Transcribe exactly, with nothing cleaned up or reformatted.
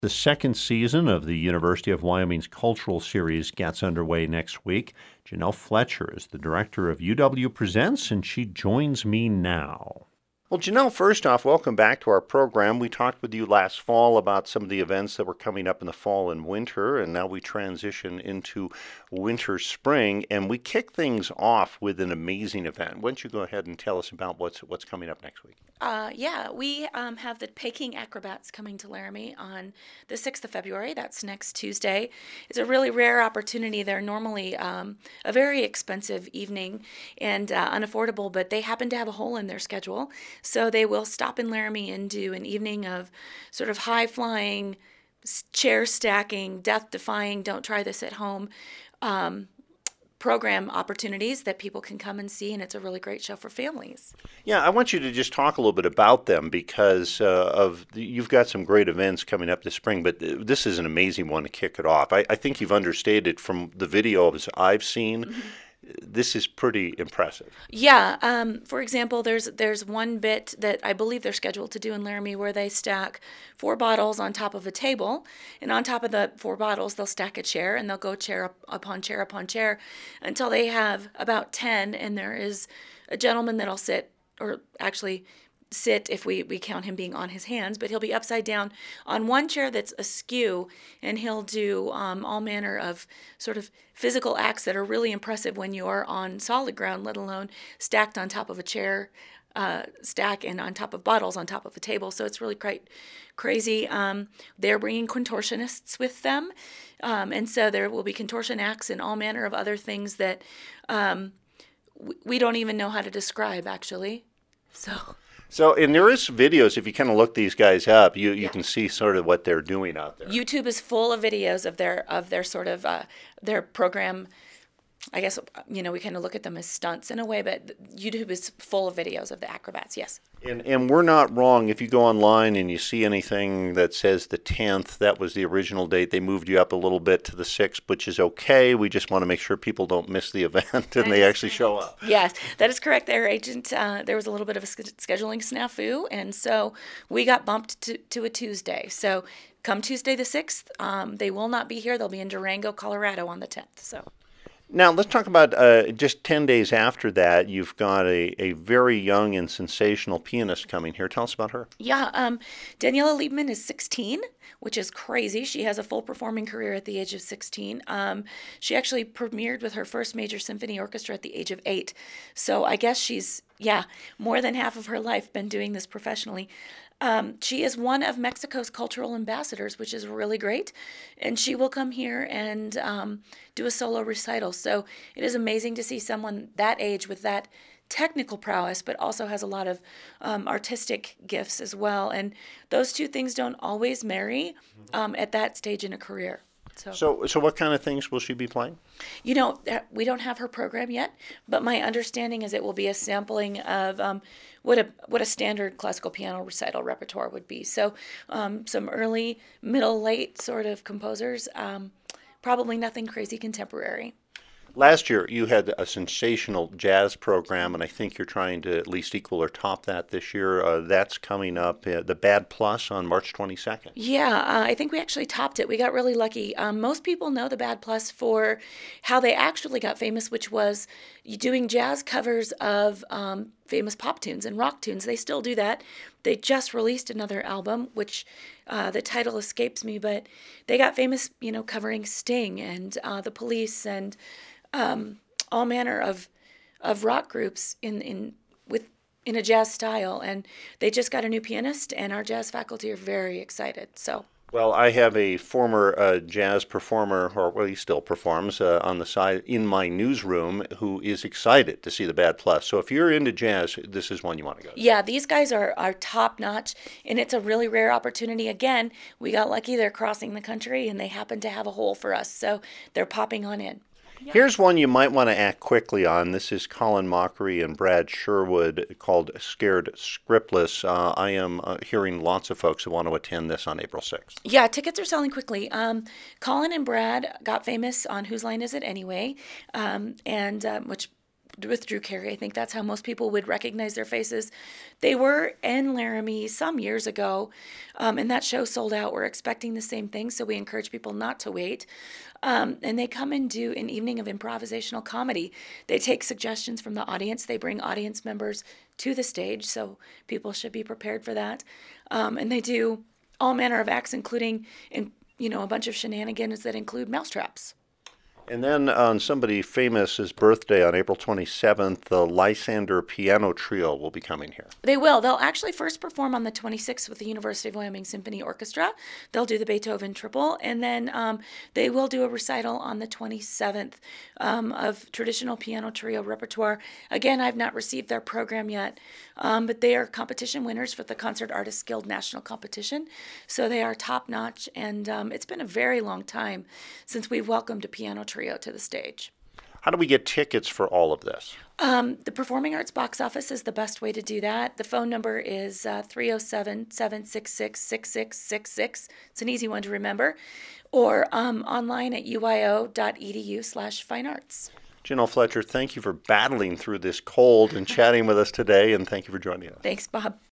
The second season of the University of Wyoming's Cultural Series gets underway next week. Janelle Fletcher is the director of U W Presents, and she joins me now. Well, Janelle, first off, welcome back to our program. We talked with you last fall about some of the events that were coming up in the fall and winter, and now we transition into winter, spring, and we kick things off with an amazing event. Why don't you go ahead and tell us about what's what's coming up next week? Uh, yeah, we um, have the Peking Acrobats coming to Laramie on the sixth of February. That's next Tuesday. It's a really rare opportunity. They're normally um, a very expensive evening and uh, unaffordable, but they happen to have a hole in their schedule. So they will stop in Laramie and do an evening of sort of high-flying, chair stacking, death-defying, don't try this at home um, program opportunities that people can come and see, and it's a really great show for families. Yeah, I want you to just talk a little bit about them because uh, of the, you've got some great events coming up this spring, but this is an amazing one to kick it off. I, I think you've understated from the videos I've seen. Mm-hmm. This is pretty impressive. Yeah. Um, for example, there's there's one bit that I believe they're scheduled to do in Laramie where they stack four bottles on top of a table, and on top of the four bottles, they'll stack a chair, and they'll go chair up, upon chair upon chair until they have about ten, and there is a gentleman that'll sit, or actually sit if we, we count him being on his hands, but he'll be upside down on one chair that's askew, and he'll do um, all manner of sort of physical acts that are really impressive when you're on solid ground, let alone stacked on top of a chair uh, stack and on top of bottles on top of a table. So it's really quite crazy. Um, they're bringing contortionists with them, um, and so there will be contortion acts and all manner of other things that um, we don't even know how to describe, actually. So... So, and there is videos, if you kind of look these guys up, you, you yeah. can see sort of what they're doing out there. YouTube is full of videos of their of their sort of uh, their program. I guess, you know, we kind of look at them as stunts in a way, but YouTube is full of videos of the acrobats, yes. And and we're not wrong. If you go online and you see anything that says the tenth, that was the original date. They moved you up a little bit to the sixth, which is okay. We just want to make sure people don't miss the event and that they actually show up. Yes, that is correct. Their agent, uh, there was a little bit of a scheduling snafu, and so we got bumped to, to a Tuesday. So come Tuesday the sixth, um, they will not be here. They'll be in Durango, Colorado on the tenth, so... Now, let's talk about uh, just ten days after that, you've got a, a very young and sensational pianist coming here. Tell us about her. Yeah, um, Daniela Liebman is sixteen, which is crazy. She has a full performing career at the age of sixteen. Um, she actually premiered with her first major symphony orchestra at the age of eight. So I guess she's, yeah, more than half of her life been doing this professionally. Um, she is one of Mexico's cultural ambassadors, which is really great, and she will come here and um, do a solo recital. So it is amazing to see someone that age with that technical prowess, but also has a lot of um, artistic gifts as well. And those two things don't always marry um, at that stage in a career. So, so, so what kind of things will she be playing? You know, we don't have her program yet, but my understanding is it will be a sampling of um, what a what a standard classical piano recital repertoire would be. So, um, some early, middle, late sort of composers, um, probably nothing crazy contemporary. Last year, you had a sensational jazz program, and I think you're trying to at least equal or top that this year. Uh, that's coming up, uh, the Bad Plus on March twenty-second. Yeah, uh, I think we actually topped it. We got really lucky. Um, most people know the Bad Plus for how they actually got famous, which was doing jazz covers of um, famous pop tunes and rock tunes. They still do that. They just released another album, which uh, the title escapes me, but they got famous, you know, covering Sting and uh, The Police and Um, all manner of of rock groups in, in with in a jazz style, and they just got a new pianist, and our jazz faculty are very excited. So, well, I have a former uh, jazz performer, or well, he still performs uh, on the side in my newsroom, who is excited to see the Bad Plus. So, if you're into jazz, this is one you want to go to. Yeah, these guys are are top notch, and it's a really rare opportunity. Again, we got lucky; they're crossing the country, and they happen to have a hole for us, so they're popping on in. Yeah. Here's one you might want to act quickly on. This is Colin Mockery and Brad Sherwood, called Scared Scriptless. Uh, I am uh, hearing lots of folks who want to attend this on April sixth. Yeah, tickets are selling quickly. Um, Colin and Brad got famous on Whose Line Is It Anyway, um, and um, which with Drew Carey. I think that's how most people would recognize their faces. They were in Laramie some years ago, um, and that show sold out. We're expecting the same thing, so we encourage people not to wait. Um, and they come and do an evening of improvisational comedy. They take suggestions from the audience. They bring audience members to the stage, so people should be prepared for that. Um, and they do all manner of acts, including, in, you know, a bunch of shenanigans that include mousetraps. And then on somebody famous's birthday on April twenty-seventh, the Lysander Piano Trio will be coming here. They will. They'll actually first perform on the twenty-sixth with the University of Wyoming Symphony Orchestra. They'll do the Beethoven Triple, and then um, they will do a recital on the twenty-seventh um, of traditional piano trio repertoire. Again, I've not received their program yet, um, but they are competition winners for the Concert Artists Guild National Competition, so they are top-notch, and um, it's been a very long time since we've welcomed a piano trio to the stage. How do we get tickets for all of this? Um, the Performing Arts Box Office is the best way to do that. The phone number is uh, three oh seven, seven six six, six six six six. It's an easy one to remember. Or um, online at uio.edu slash fine arts. Janelle Fletcher, thank you for battling through this cold and chatting with us today, and thank you for joining us. Thanks, Bob.